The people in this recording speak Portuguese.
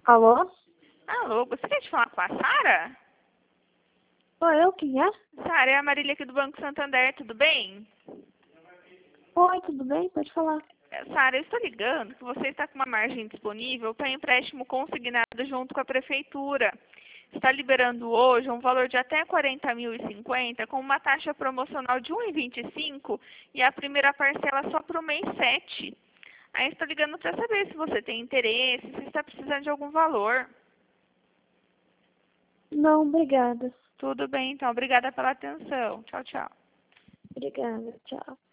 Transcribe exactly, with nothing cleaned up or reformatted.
Alô? Alô, gostaria de falar com a Sara? Sou eu, quem é? Sara, é a Marília aqui do Banco Santander, tudo bem? Oi, tudo bem? Pode falar. É, Sara, eu estou ligando que você está com uma margem disponível para empréstimo consignado junto com a Prefeitura. Está liberando hoje um valor de até quarenta mil e cinquenta com uma taxa promocional de um vírgula vinte e cinco e a primeira parcela só para o mês sete. Aí estou ligando para saber se você tem interesse, se está precisando de algum valor. Não, obrigada. Tudo bem, então. Obrigada pela atenção. Tchau, tchau. Obrigada, tchau.